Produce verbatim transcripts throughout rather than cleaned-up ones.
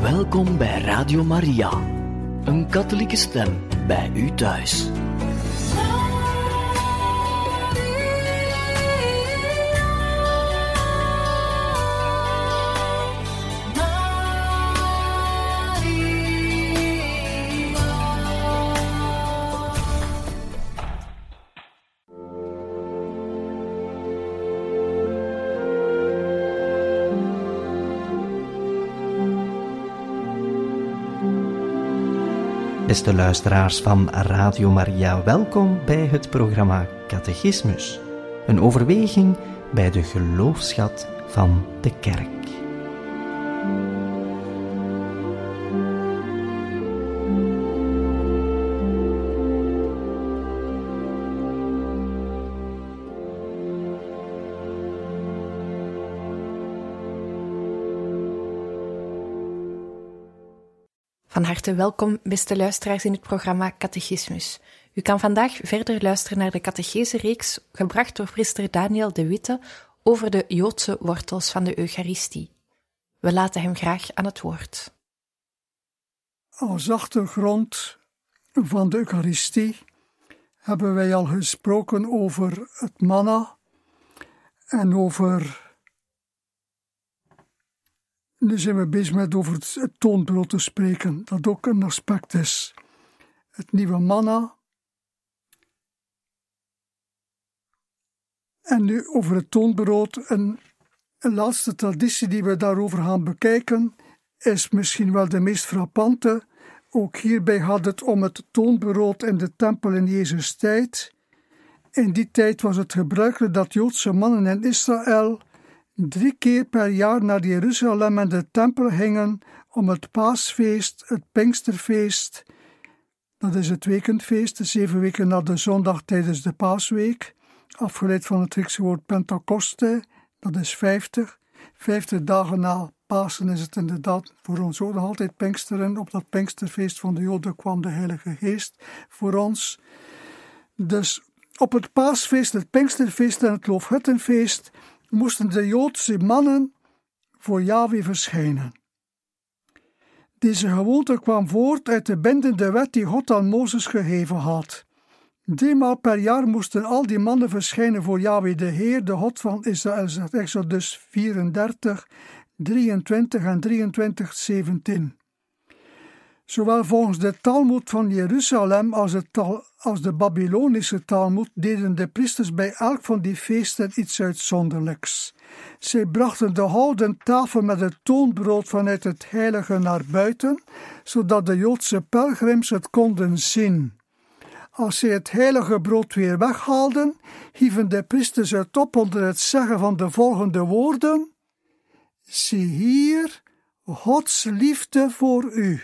Welkom bij Radio Maria, een katholieke stem bij u thuis. Beste luisteraars van Radio Maria, welkom bij het programma Catechismus. Een overweging bij de geloofsschat van de Kerk. Van harte welkom, beste luisteraars, in het programma Catechismus. U kan vandaag verder luisteren naar de catechese-reeks, gebracht door priester Daniel de Witte, over de Joodse wortels van de Eucharistie. We laten hem graag aan het woord. Als achtergrond van de Eucharistie hebben wij al gesproken over het manna en over... Nu zijn we bezig met over het, het toonbrood te spreken, dat ook een aspect is. Het nieuwe manna. En nu over het toonbrood. Een, een laatste traditie die we daarover gaan bekijken, is misschien wel de meest frappante. Ook hierbij gaat het om het toonbrood in de tempel in Jezus' tijd. In die tijd was het gebruikelijk dat Joodse mannen in Israël drie keer per jaar naar Jeruzalem en de tempel gingen om het paasfeest, het Pinksterfeest, dat is het weekendfeest, de zeven weken na de zondag tijdens de paasweek, afgeleid van het Griekse woord Pentecoste, dat is vijftig. Vijftig dagen na Pasen is het inderdaad voor ons ook nog altijd Pinksteren. Op dat Pinksterfeest van de Joden kwam de Heilige Geest voor ons. Dus op het paasfeest, het Pinksterfeest en het Loofhuttenfeest moesten de Joodse mannen voor Yahweh verschijnen. Deze gewoonte kwam voort uit de bindende wet die God aan Mozes gegeven had. Driemaal per jaar moesten al die mannen verschijnen voor Yahweh de Heer, de God van Israël, zegt Exodus vierendertig, drieëntwintig en drieëntwintig, zeventien. Zowel volgens de Talmud van Jeruzalem als, het tal, als de Babylonische Talmud deden de priesters bij elk van die feesten iets uitzonderlijks. Zij brachten de houten tafel met het toonbrood vanuit het heilige naar buiten, zodat de Joodse pelgrims het konden zien. Als zij het heilige brood weer weghaalden, hieven de priesters het op onder het zeggen van de volgende woorden: zie hier, Gods liefde voor u.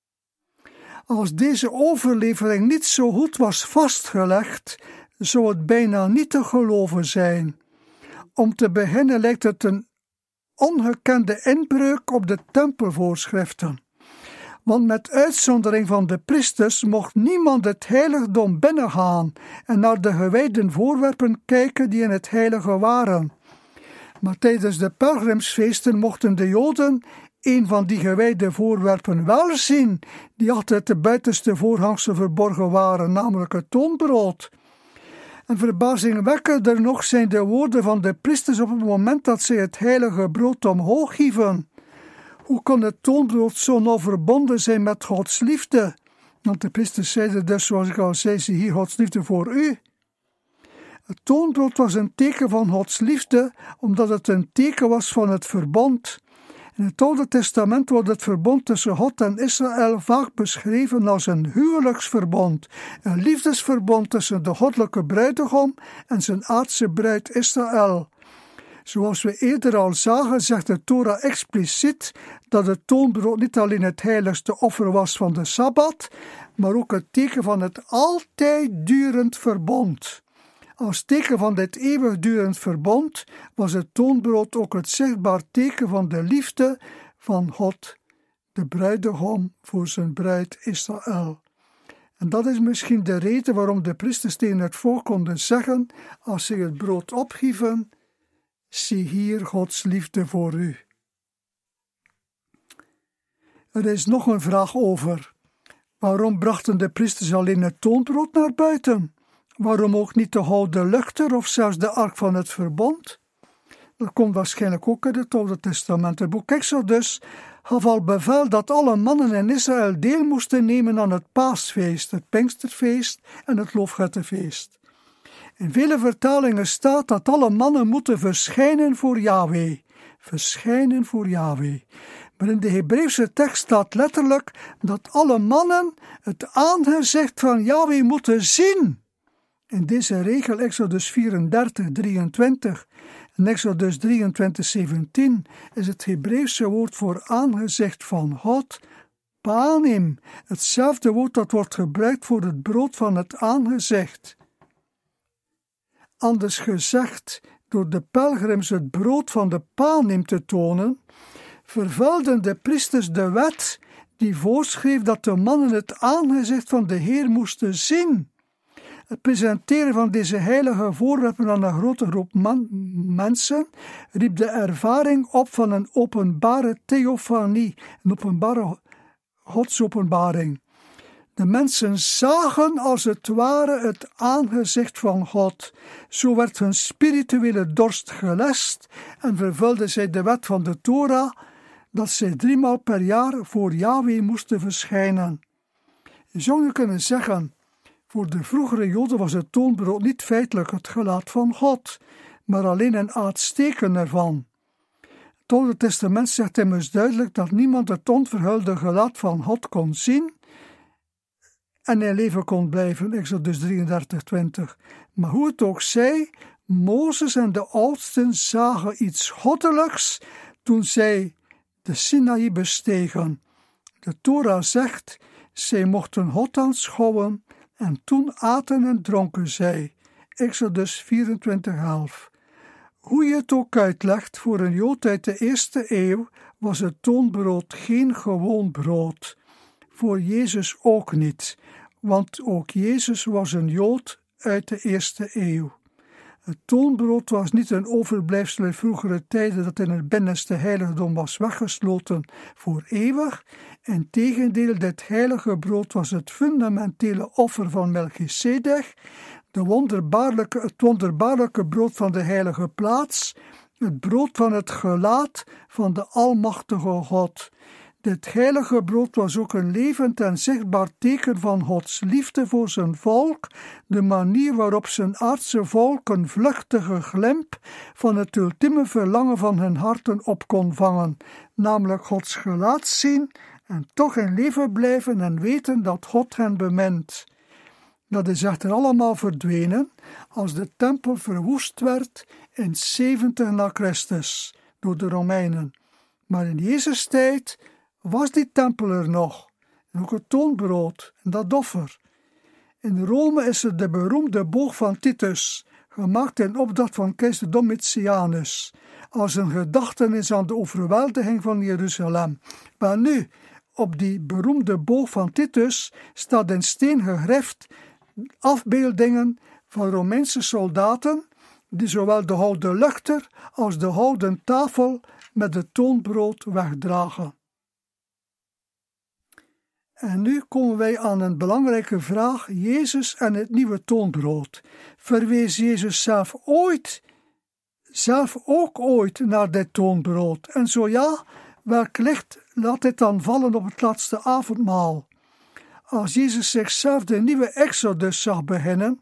Als deze overlevering niet zo goed was vastgelegd, zou het bijna niet te geloven zijn. Om te beginnen lijkt het een ongekende inbreuk op de tempelvoorschriften. Want met uitzondering van de priesters mocht niemand het heiligdom binnengaan en naar de gewijde voorwerpen kijken die in het heilige waren. Maar tijdens de pelgrimsfeesten mochten de Joden een van die gewijde voorwerpen wel zien, die achter de buitenste voorhangsel verborgen waren, namelijk het toonbrood. En verbazingwekkender nog zijn de woorden van de priesters op het moment dat zij het heilige brood omhoog hieven. Hoe kon het toonbrood zo nauw verbonden zijn met Gods liefde? Want de priesters zeiden dus, zoals ik al zei, zie hier Gods liefde voor u. Het toonbrood was een teken van Gods liefde, omdat het een teken was van het verbond. In het Oude Testament wordt het verbond tussen God en Israël vaak beschreven als een huwelijksverbond, een liefdesverbond tussen de goddelijke bruidegom en zijn aardse bruid Israël. Zoals we eerder al zagen, zegt de Torah expliciet dat het toonbrood niet alleen het heiligste offer was van de Sabbat, maar ook het teken van het altijd durend verbond. Als teken van dit eeuwigdurend verbond was het toonbrood ook het zichtbaar teken van de liefde van God, de bruidegom voor zijn bruid Israël. En dat is misschien de reden waarom de priesters tegen het volk konden zeggen, als ze het brood opgieven: zie hier Gods liefde voor u. Er is nog een vraag over. Waarom brachten de priesters alleen het toonbrood naar buiten? Waarom ook niet de gouden luchter of zelfs de ark van het verbond? Dat komt waarschijnlijk ook uit het Oude Testament. Het boek Exodus gaf al bevel dat alle mannen in Israël deel moesten nemen aan het paasfeest, het Pinksterfeest en het Loofhuttenfeest. In vele vertalingen staat dat alle mannen moeten verschijnen voor Yahweh. Verschijnen voor Yahweh. Maar in de Hebreeuwse tekst staat letterlijk dat alle mannen het aangezicht van Yahweh moeten zien. In deze regel, Exodus vierendertig, drieëntwintig en Exodus drieëntwintig, zeventien, is het Hebreeuwse woord voor aangezicht van God, panim, hetzelfde woord dat wordt gebruikt voor het brood van het aangezicht. Anders gezegd, door de pelgrims het brood van de panim te tonen, vervulden de priesters de wet die voorschreef dat de mannen het aangezicht van de Heer moesten zien. Het presenteren van deze heilige voorwerpen aan een grote groep man, mensen riep de ervaring op van een openbare theofanie, een openbare godsopenbaring. De mensen zagen als het ware het aangezicht van God. Zo werd hun spirituele dorst gelest en vervulden zij de wet van de Torah, dat zij driemaal per jaar voor Yahweh moesten verschijnen. Je zou nu kunnen zeggen, voor de vroegere Joden was het toonbrood niet feitelijk het gelaat van God, maar alleen een uitsteken ervan. Het Oude Testament zegt immers duidelijk dat niemand het onverhulde gelaat van God kon zien en in leven kon blijven, Exodus drieëndertig, twintig. Maar hoe het ook zij, Mozes en de oudsten zagen iets goddelijks toen zij de Sinaï bestegen. De Torah zegt, zij mochten God aanschouwen en toen aten en dronken zij. Exodus vierentwintig, elf. Hoe je het ook uitlegt, voor een Jood uit de eerste eeuw was het toonbrood geen gewoon brood. Voor Jezus ook niet, want ook Jezus was een Jood uit de eerste eeuw. Het toonbrood was niet een overblijfsel uit vroegere tijden dat in het binnenste heiligdom was weggesloten voor eeuwig. Integendeel, dit heilige brood was het fundamentele offer van Melchisedech, de wonderbaarlijke, het wonderbaarlijke brood van de heilige plaats, het brood van het gelaat van de almachtige God. Dit heilige brood was ook een levend en zichtbaar teken van Gods liefde voor zijn volk, de manier waarop zijn aardse volk een vluchtige glimp van het ultieme verlangen van hun harten op kon vangen, namelijk Gods gelaat zien en toch in leven blijven en weten dat God hen bemint. Dat is echter allemaal verdwenen als de tempel verwoest werd in zeventig na Christus door de Romeinen. Maar in Jezus' tijd was die tempel er nog, en ook het toonbrood en dat offer. In Rome is er de beroemde boog van Titus, gemaakt in opdracht van keizer Domitianus, als een gedachtenis aan de overweldiging van Jeruzalem. Maar nu, op die beroemde boog van Titus staat in steen gegrift afbeeldingen van Romeinse soldaten, die zowel de houten luchter als de houten tafel met het toonbrood wegdragen. En nu komen wij aan een belangrijke vraag, Jezus en het nieuwe toonbrood. Verwees Jezus zelf ooit, zelf ook ooit naar dit toonbrood? En zo ja, welk licht laat dit dan vallen op het laatste avondmaal? Als Jezus zichzelf de nieuwe Exodus zag beginnen,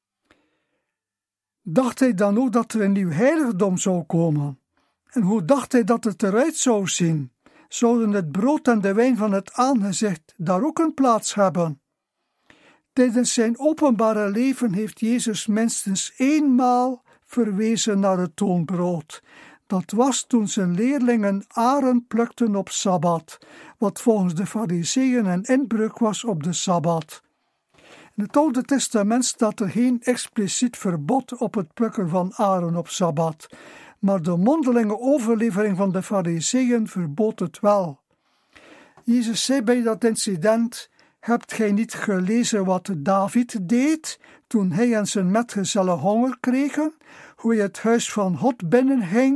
dacht hij dan ook dat er een nieuw heiligdom zou komen? En hoe dacht hij dat het eruit zou zien? Zouden het brood en de wijn van het aangezicht daar ook een plaats hebben? Tijdens zijn openbare leven heeft Jezus minstens eenmaal verwezen naar het toonbrood. Dat was toen zijn leerlingen aren plukten op Sabbat, wat volgens de Farizeeën een inbreuk was op de Sabbat. In het Oude Testament staat er geen expliciet verbod op het plukken van aren op Sabbat, maar de mondelinge overlevering van de Farizeeën verbood het wel. Jezus zei bij dat incident: hebt gij niet gelezen wat David deed toen hij en zijn metgezellen honger kregen, hoe hij het huis van God binnenging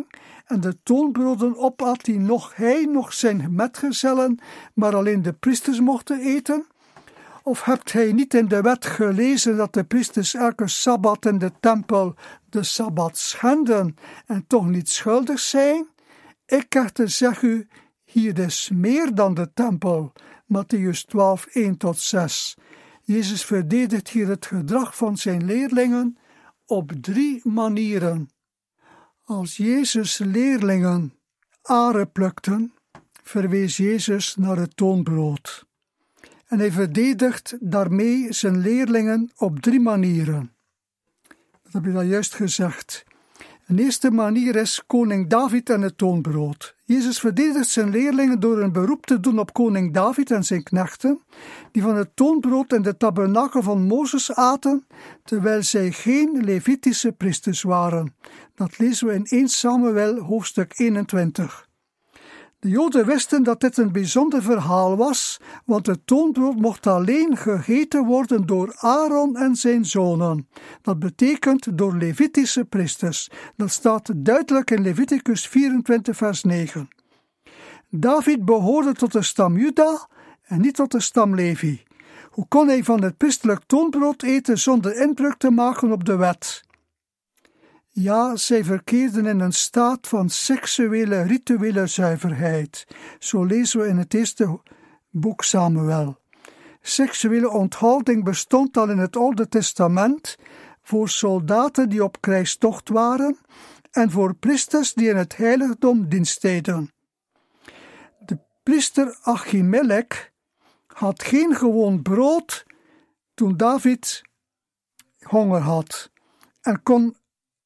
en de toonbroden opat die nog hij, nog zijn metgezellen, maar alleen de priesters mochten eten? Of hebt hij niet in de wet gelezen dat de priesters elke sabbat in de tempel de sabbat schenden en toch niet schuldig zijn? Ik echter zeg u, hier is meer dan de tempel. Mattheüs twaalf, één tot zes. Jezus verdedigt hier het gedrag van zijn leerlingen op drie manieren. Als Jezus' leerlingen aren plukten, verwees Jezus naar het toonbrood. En hij verdedigt daarmee zijn leerlingen op drie manieren. Dat heb je al juist gezegd. Een eerste manier is koning David en het toonbrood. Jezus verdedigt zijn leerlingen door een beroep te doen op koning David en zijn knechten, die van het toonbrood in de tabernakel van Mozes aten, terwijl zij geen Levitische priesters waren. Dat lezen we in eerste Samuel hoofdstuk eenentwintig. De Joden wisten dat dit een bijzonder verhaal was, want het toonbrood mocht alleen gegeten worden door Aaron en zijn zonen. Dat betekent door Levitische priesters. Dat staat duidelijk in Leviticus vierentwintig vers negen. David behoorde tot de stam Juda en niet tot de stam Levi. Hoe kon hij van het priesterlijk toonbrood eten zonder inbreuk te maken op de wet? Ja, zij verkeerden in een staat van seksuele, rituele zuiverheid. Zo lezen we in het eerste boek Samuel. Seksuele onthouding bestond al in het Oude Testament voor soldaten die op krijgstocht waren en voor priesters die in het heiligdom dienst deden. De priester Achimelech had geen gewoon brood toen David honger had en kon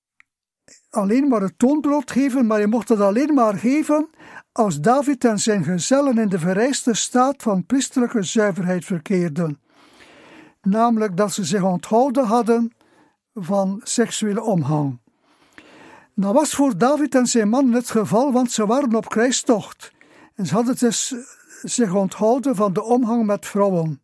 alleen maar het toonbrood geven, maar je mocht het alleen maar geven als David en zijn gezellen in de vereiste staat van priesterlijke zuiverheid verkeerden. Namelijk dat ze zich onthouden hadden van seksuele omgang. Dat was voor David en zijn mannen het geval, want ze waren op krijgstocht. En ze hadden dus zich onthouden van de omgang met vrouwen.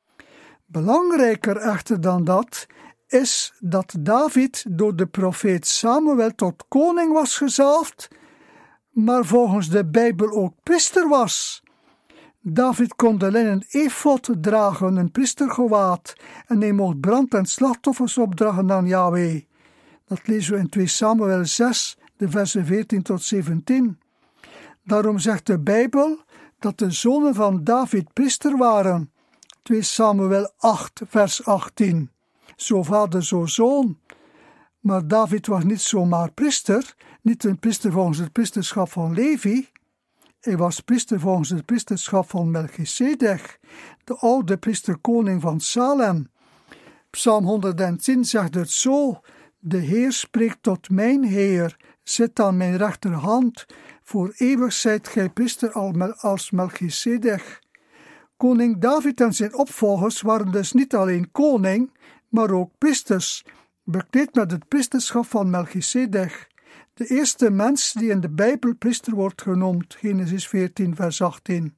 Belangrijker echter dan dat is dat David door de profeet Samuel tot koning was gezalfd, maar volgens de Bijbel ook priester was. David kon de linnen efod dragen, een priestergewaad, en hij mocht brand- en slachtoffers opdragen aan Yahweh. Dat lezen we in tweede Samuel zes, de versen veertien tot zeventien. Daarom zegt de Bijbel dat de zonen van David priester waren. tweede Samuel acht, vers achttien. Zo vader, zo zoon. Maar David was niet zomaar priester, niet een priester volgens het priesterschap van Levi. Hij was priester volgens het priesterschap van Melchizedek, de oude priesterkoning van Salem. Psalm honderdtien zegt het zo: de Heer spreekt tot mijn Heer, zit aan mijn rechterhand, voor eeuwig zijt gij priester als Melchizedek. Koning David en zijn opvolgers waren dus niet alleen koning, maar ook priesters, bekleed met het priesterschap van Melchizedek, de eerste mens die in de Bijbel priester wordt genoemd, Genesis veertien, vers achttien.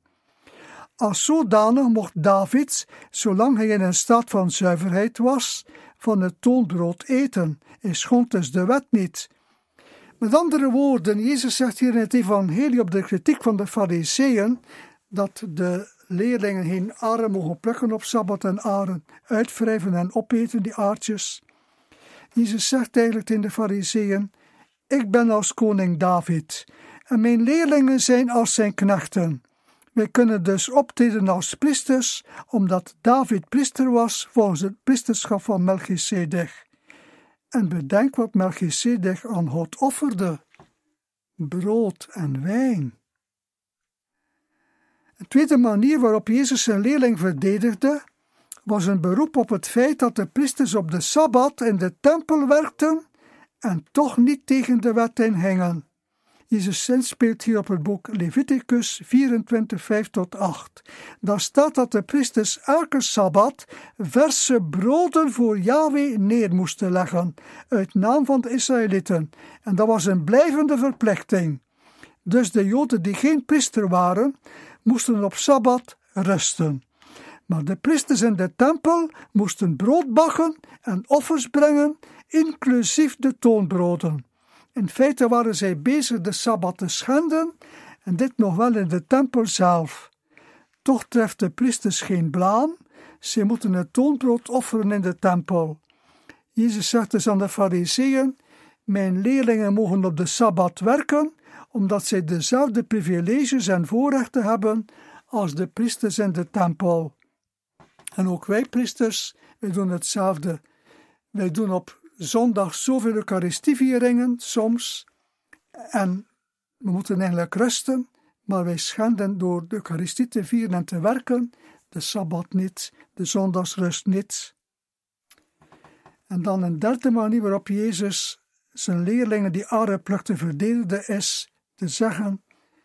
Als zodanig mocht David, zolang hij in een staat van zuiverheid was, van het toonbrood eten. Hij schond dus de wet niet. Met andere woorden, Jezus zegt hier in het evangelie op de kritiek van de Farizeeën dat de leerlingen geen aren mogen plukken op Sabbat en aren uitwrijven en opeten, die aardjes. Jezus zegt eigenlijk in de Farizeeën: ik ben als koning David en mijn leerlingen zijn als zijn knechten. Wij kunnen dus optreden als priesters, omdat David priester was volgens het priesterschap van Melchizedek. En bedenk wat Melchizedek aan God offerde: brood en wijn. Een tweede manier waarop Jezus zijn leerling verdedigde, was een beroep op het feit dat de priesters op de Sabbat in de tempel werkten en toch niet tegen de wet ingingen. Jezus zinspeelt hier op het boek Leviticus vierentwintig, vijf tot acht. Daar staat dat de priesters elke Sabbat verse broden voor Yahweh neer moesten leggen, uit naam van de Israëlieten. En dat was een blijvende verplichting. Dus de Joden die geen priester waren, moesten op Sabbat rusten. Maar de priesters in de tempel moesten brood bakken en offers brengen, inclusief de toonbroden. In feite waren zij bezig de Sabbat te schenden, en dit nog wel in de tempel zelf. Toch treft de priesters geen blaam, zij moeten het toonbrood offeren in de tempel. Jezus zegt dus aan de Farizeeën: mijn leerlingen mogen op de Sabbat werken, omdat zij dezelfde privileges en voorrechten hebben als de priesters in de tempel. En ook wij priesters, wij doen hetzelfde. Wij doen op zondag zoveel Eucharistievieringen soms, en we moeten eigenlijk rusten, maar wij schenden door de Eucharistie te vieren en te werken, de Sabbat niet, de zondagsrust niet. En dan een derde manier waarop Jezus zijn leerlingen die aarde plukte verdedigde, is te zeggen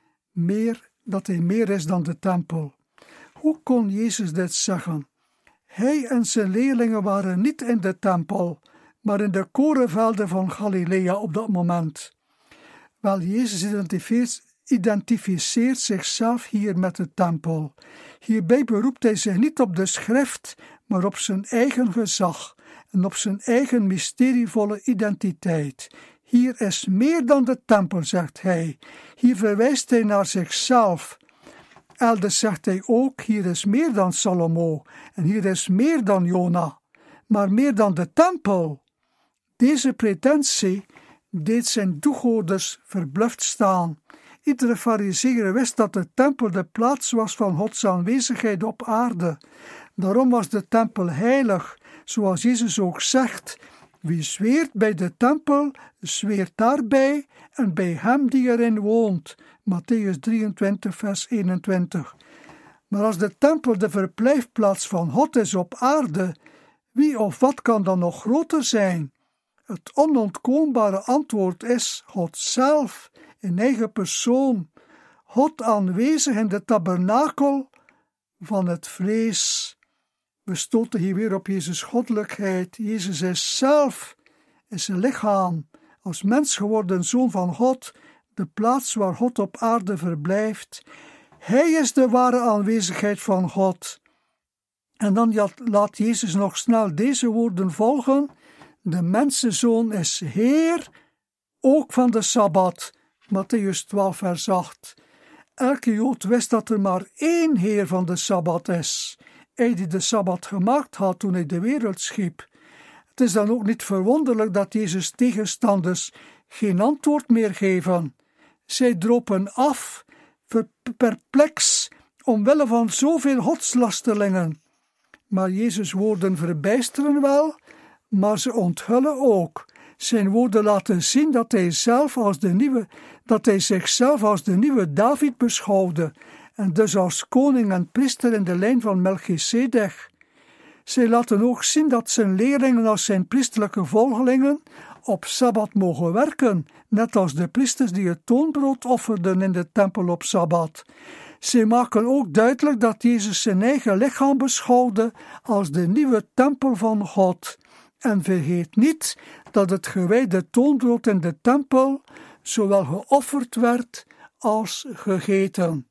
meer, dat hij meer is dan de tempel. Hoe kon Jezus dit zeggen? Hij en zijn leerlingen waren niet in de tempel, maar in de korenvelden van Galilea op dat moment. Wel, Jezus identificeert, identificeert zichzelf hier met de tempel. Hierbij beroept hij zich niet op de schrift, maar op zijn eigen gezag en op zijn eigen mysterievolle identiteit. Hier is meer dan de tempel, zegt hij. Hier verwijst hij naar zichzelf. Elders zegt hij ook, hier is meer dan Salomo en hier is meer dan Jona, maar meer dan de tempel. Deze pretentie deed zijn toehoorders verbluft staan. Iedere farizeeër wist dat de tempel de plaats was van Gods aanwezigheid op aarde. Daarom was de tempel heilig, zoals Jezus ook zegt: wie zweert bij de tempel, zweert daarbij en bij hem die erin woont. Matthäus drieëntwintig, vers eenentwintig. Maar als de tempel de verblijfplaats van God is op aarde, wie of wat kan dan nog groter zijn? Het onontkoombare antwoord is God zelf, in eigen persoon. God aanwezig in de tabernakel van het vlees. We stoten hier weer op Jezus' goddelijkheid. Jezus is zelf, is zijn lichaam, als mens geworden Zoon van God, de plaats waar God op aarde verblijft. Hij is de ware aanwezigheid van God. En dan laat Jezus nog snel deze woorden volgen: de mensenzoon is Heer, ook van de Sabbat. Matthäus twaalf, vers acht. Elke Jood wist dat er maar één Heer van de Sabbat is. Hij die de Sabbat gemaakt had toen hij de wereld schiep. Het is dan ook niet verwonderlijk dat Jezus' tegenstanders geen antwoord meer geven. Zij dropen af, perplex, omwille van zoveel godslasterlingen. Maar Jezus' woorden verbijsteren wel, maar ze onthullen ook. Zijn woorden laten zien dat hij, zelf als de nieuwe, dat hij zichzelf als de nieuwe David beschouwde, en dus als koning en priester in de lijn van Melchizedek. Zij laten ook zien dat zijn leerlingen als zijn priesterlijke volgelingen op Sabbat mogen werken, net als de priesters die het toonbrood offerden in de tempel op Sabbat. Zij maken ook duidelijk dat Jezus zijn eigen lichaam beschouwde als de nieuwe tempel van God. En vergeet niet dat het gewijde toonbrood in de tempel zowel geofferd werd als gegeten.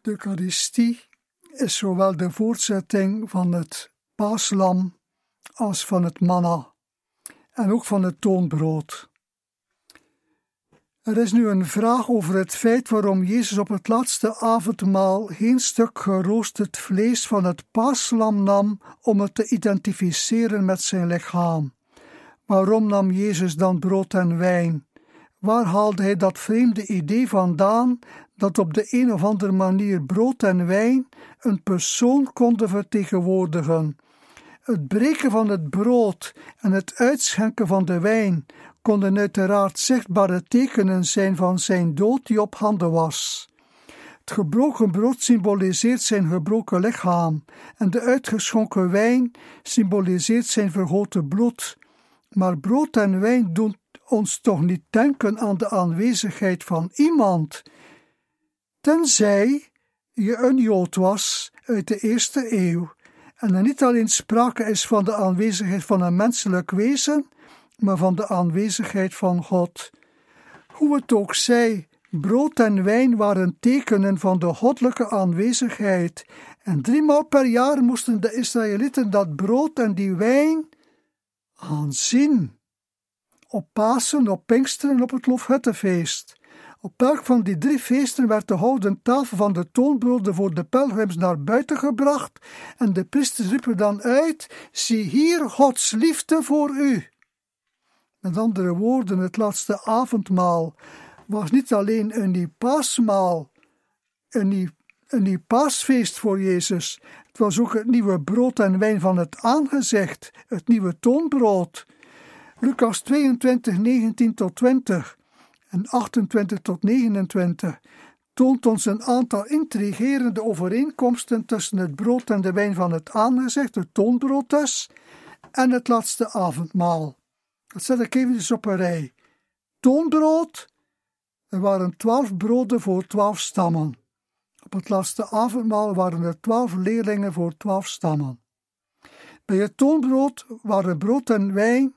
De Eucharistie is zowel de voortzetting van het paaslam als van het manna en ook van het toonbrood. Er is nu een vraag over het feit waarom Jezus op het laatste avondmaal geen stuk geroosterd vlees van het paaslam nam om het te identificeren met zijn lichaam. Waarom nam Jezus dan brood en wijn? Waar haalde hij dat vreemde idee vandaan dat op de een of andere manier brood en wijn een persoon konden vertegenwoordigen? Het breken van het brood en het uitschenken van de wijn konden uiteraard zichtbare tekenen zijn van zijn dood die op handen was. Het gebroken brood symboliseert zijn gebroken lichaam en de uitgeschonken wijn symboliseert zijn vergoten bloed. Maar brood en wijn doen ons toch niet denken aan de aanwezigheid van iemand, tenzij je een Jood was uit de eerste eeuw en er niet alleen sprake is van de aanwezigheid van een menselijk wezen, maar van de aanwezigheid van God. Hoe het ook zij, brood en wijn waren tekenen van de goddelijke aanwezigheid en driemaal per jaar moesten de Israëlieten dat brood en die wijn aanzien. Op Pasen, op Pinksteren en op het Loofhuttenfeest. Op elk van die drie feesten werd de houten tafel van de toonbroden voor de pelgrims naar buiten gebracht en de priesters riepen dan uit: zie hier Gods liefde voor u. Met andere woorden, het laatste avondmaal was niet alleen een nieuw paasmaal, een nieuw, een nieuw paasfeest voor Jezus. Het was ook het nieuwe brood en wijn van het aangezicht, het nieuwe toonbrood. Lucas tweeëntwintig, negentien tot twintig en achtentwintig tot negenentwintig toont ons een aantal intrigerende overeenkomsten tussen het brood en de wijn van het aangezicht, het toonbrood dus, en het laatste avondmaal. Dat zet ik even op een rij. Toonbrood, er waren twaalf broden voor twaalf stammen. Op het laatste avondmaal waren er twaalf leerlingen voor twaalf stammen. Bij het toonbrood waren brood en wijn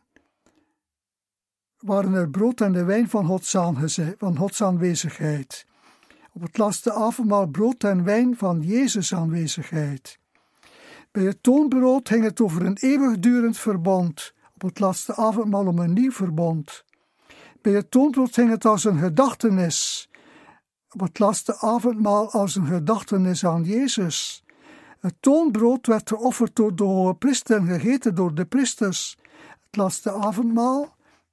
waren er brood en de wijn van Gods, van Gods aanwezigheid. Op het laatste avondmaal brood en wijn van Jezus' aanwezigheid. Bij het toonbrood ging het over een eeuwigdurend verbond, op het laatste avondmaal om een nieuw verbond. Bij het toonbrood ging het als een gedachtenis, op het laatste avondmaal als een gedachtenis aan Jezus. Het toonbrood werd geofferd door de hoge priester en gegeten door de priesters. Het laatste avondmaal,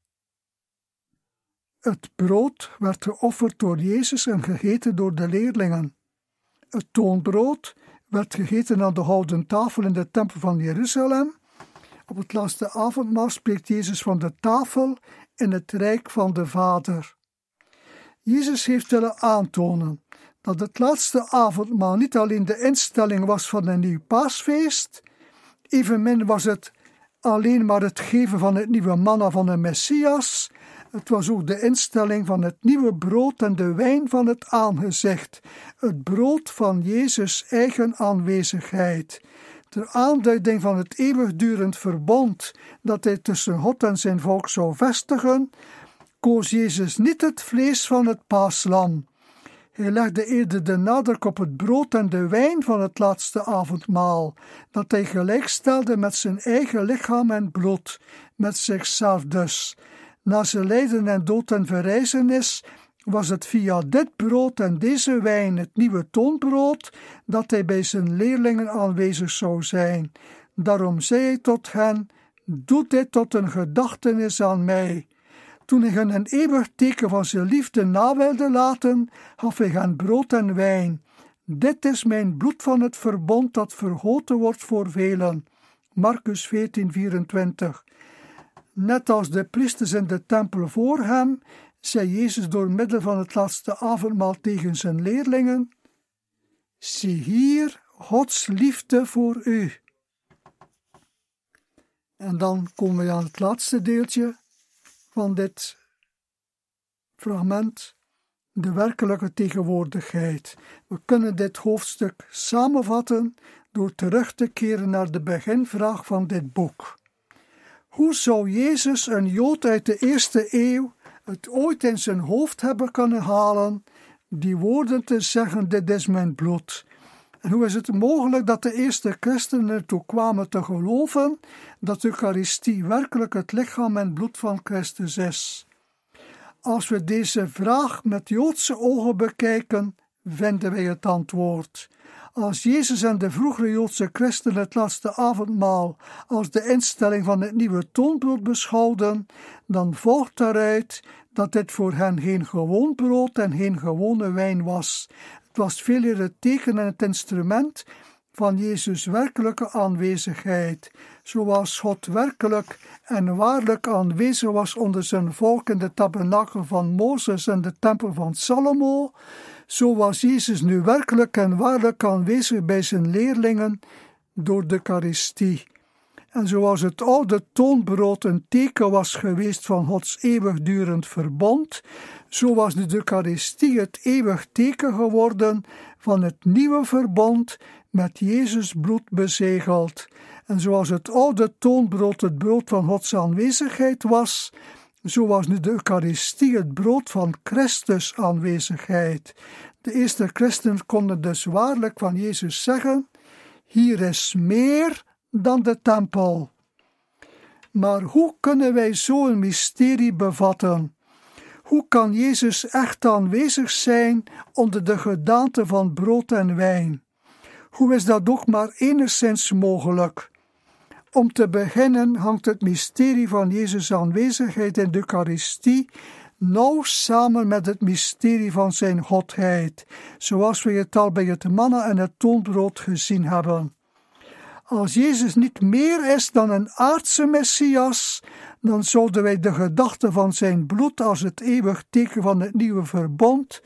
het brood werd geofferd door Jezus en gegeten door de leerlingen. Het toonbrood werd gegeten aan de houten tafel in de tempel van Jeruzalem. Op het laatste avondmaal spreekt Jezus van de tafel in het rijk van de Vader. Jezus heeft willen aantonen dat het laatste avondmaal niet alleen de instelling was van een nieuw paasfeest, evenmin was het alleen maar het geven van het nieuwe manna van de Messias. Het was ook de instelling van het nieuwe brood en de wijn van het aangezicht, het brood van Jezus' eigen aanwezigheid. Ter aanduiding van het eeuwigdurend verbond dat hij tussen God en zijn volk zou vestigen, koos Jezus niet het vlees van het paaslam. Hij legde eerder de nadruk op het brood en de wijn van het laatste avondmaal, dat hij gelijkstelde met zijn eigen lichaam en bloed, met zichzelf dus. Na zijn lijden en dood en verrijzenis was het via dit brood en deze wijn, het nieuwe toonbrood, dat hij bij zijn leerlingen aanwezig zou zijn. Daarom zei hij tot hen: doe dit tot een gedachtenis aan mij. Toen hij hen een eeuwig teken van zijn liefde na wilde laten, gaf hij hen brood en wijn. Dit is mijn bloed van het verbond dat vergoten wordt voor velen. Marcus veertien, vierentwintig. Net als de priesters in de tempel voor hem, zei Jezus door middel van het laatste avondmaal tegen zijn leerlingen: zie hier Gods liefde voor u. En dan komen we aan het laatste deeltje van dit fragment, de werkelijke tegenwoordigheid. We kunnen dit hoofdstuk samenvatten door terug te keren naar de beginvraag van dit boek. Hoe zou Jezus, een Jood uit de eerste eeuw, het ooit in zijn hoofd hebben kunnen halen die woorden te zeggen, dit is mijn bloed. En hoe is het mogelijk dat de eerste christenen ertoe kwamen te geloven dat de Eucharistie werkelijk het lichaam en bloed van Christus is? Als we deze vraag met Joodse ogen bekijken, vinden wij het antwoord. Als Jezus en de vroegere Joodse christenen het laatste avondmaal als de instelling van het nieuwe toonbrood beschouwden, dan volgt daaruit dat dit voor hen geen gewoon brood en geen gewone wijn was. Het was veel eer het teken en het instrument van Jezus' werkelijke aanwezigheid, zoals God werkelijk en waarlijk aanwezig was onder zijn volk in de tabernakel van Mozes en de tempel van Salomo, zo was Jezus nu werkelijk en waarlijk aanwezig bij zijn leerlingen door de Eucharistie. En zoals het oude toonbrood een teken was geweest van Gods eeuwigdurend verbond, zo was de Eucharistie het eeuwig teken geworden van het nieuwe verbond met Jezus bloed bezegeld. En zoals het oude toonbrood het brood van Gods aanwezigheid was, zo was nu de Eucharistie het brood van Christus aanwezigheid. De eerste christenen konden dus waarlijk van Jezus zeggen: hier is meer dan de tempel. Maar hoe kunnen wij zo'n mysterie bevatten? Hoe kan Jezus echt aanwezig zijn onder de gedaante van brood en wijn? Hoe is dat ook maar enigszins mogelijk? Om te beginnen hangt het mysterie van Jezus' aanwezigheid in de Eucharistie nauw samen met het mysterie van zijn Godheid, zoals we het al bij het manna en het toonbrood gezien hebben. Als Jezus niet meer is dan een aardse Messias, dan zouden wij de gedachte van zijn bloed als het eeuwig teken van het nieuwe verbond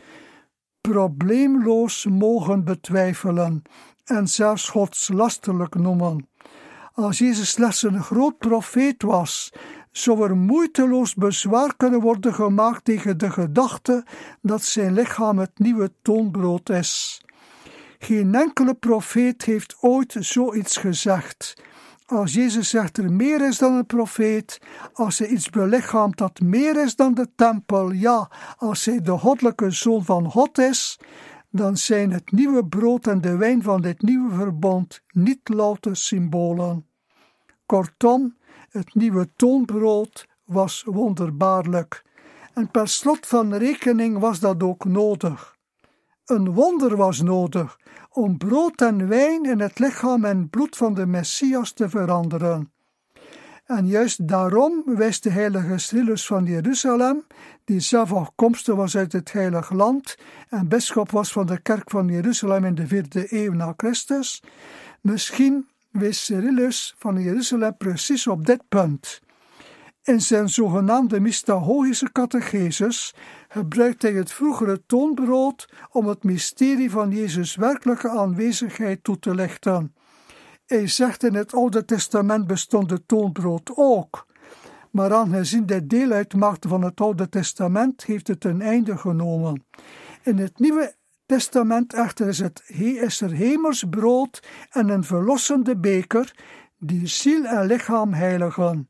probleemloos mogen betwijfelen en zelfs godslasterlijk noemen. Als Jezus slechts een groot profeet was, zou er moeiteloos bezwaar kunnen worden gemaakt tegen de gedachte dat zijn lichaam het nieuwe toonbrood is. Geen enkele profeet heeft ooit zoiets gezegd. Als Jezus zegt er meer is dan een profeet, als hij iets belichaamt dat meer is dan de tempel, ja, als hij de goddelijke Zoon van God is, dan zijn het nieuwe brood en de wijn van dit nieuwe verbond niet louter symbolen. Kortom, het nieuwe toonbrood was wonderbaarlijk. En per slot van rekening was dat ook nodig. Een wonder was nodig om brood en wijn in het lichaam en bloed van de Messias te veranderen. En juist daarom wijst de heilige Cyrillus van Jeruzalem, die zelf afkomstig was uit het heilig land en bisschop was van de kerk van Jeruzalem in de vierde eeuw na Christus, misschien wees Cyrillus van Jeruzalem precies op dit punt. In zijn zogenaamde mystagogische catechesis gebruikt hij het vroegere toonbrood om het mysterie van Jezus' werkelijke aanwezigheid toe te lichten. Hij zegt in het Oude Testament bestond het toonbrood ook, maar aangezien dit deel uitmaakte van het Oude Testament, heeft het een einde genomen. In het Nieuwe Testament echter is, het, is er hemels brood en een verlossende beker die ziel en lichaam heiligen.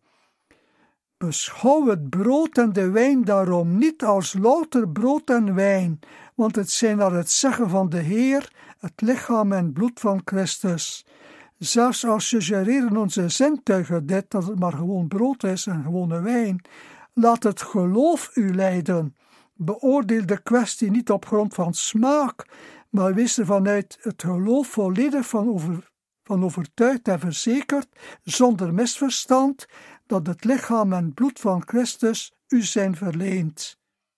Beschouw het brood en de wijn daarom niet als louter brood en wijn, want het zijn naar het zeggen van de Heer het lichaam en bloed van Christus. Zelfs als suggereren onze zintuigen dit, dat het maar gewoon brood is en gewone wijn, laat het geloof u leiden. Beoordeel de kwestie niet op grond van smaak, maar wees er vanuit het geloof volledig van, over, van overtuigd en verzekerd, zonder misverstand, dat het lichaam en bloed van Christus u zijn verleend.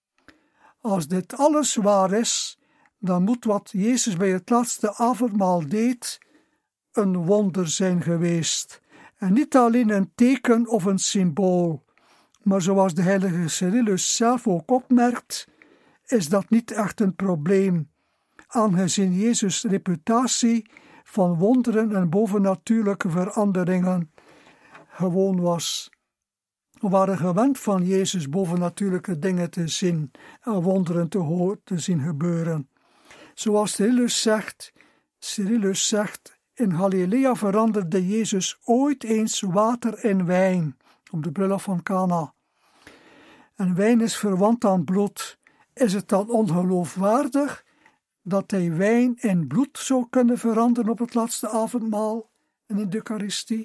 Als dit alles waar is, dan moet wat Jezus bij het laatste avondmaal deed een wonder zijn geweest, en niet alleen een teken of een symbool, maar zoals de heilige Cyrillus zelf ook opmerkt, is dat niet echt een probleem, aangezien Jezus' reputatie van wonderen en bovennatuurlijke veranderingen gewoon was. We waren gewend van Jezus bovennatuurlijke dingen te zien en wonderen te, horen, te zien gebeuren. Zoals Cyrillus zegt, Cyrillus zegt, in Galilea veranderde Jezus ooit eens water in wijn, op de bruiloft van Cana. En wijn is verwant aan bloed, Is het dan ongeloofwaardig dat hij wijn in bloed zou kunnen veranderen op het laatste avondmaal en in de Eucharistie?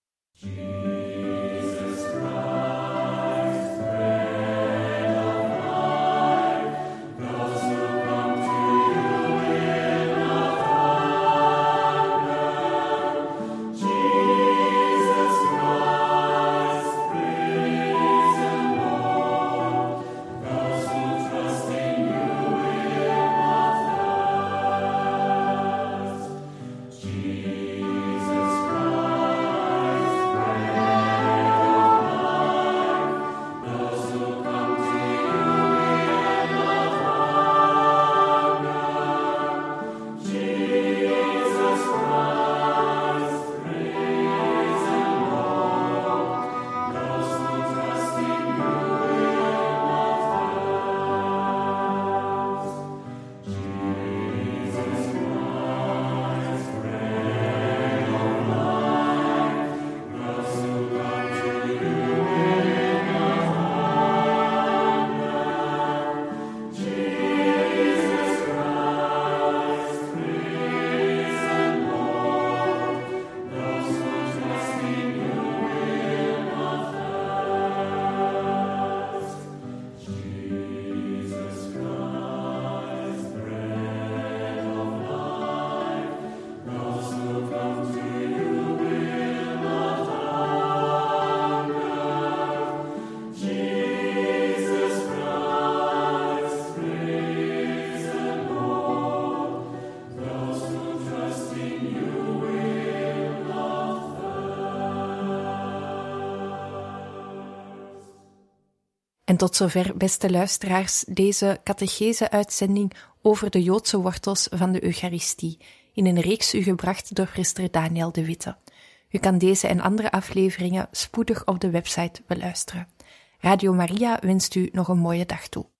En tot zover, beste luisteraars, deze catechese-uitzending over de Joodse wortels van de Eucharistie, in een reeks u gebracht door priester Daniel de Witte. U kan deze en andere afleveringen spoedig op de website beluisteren. Radio Maria wenst u nog een mooie dag toe.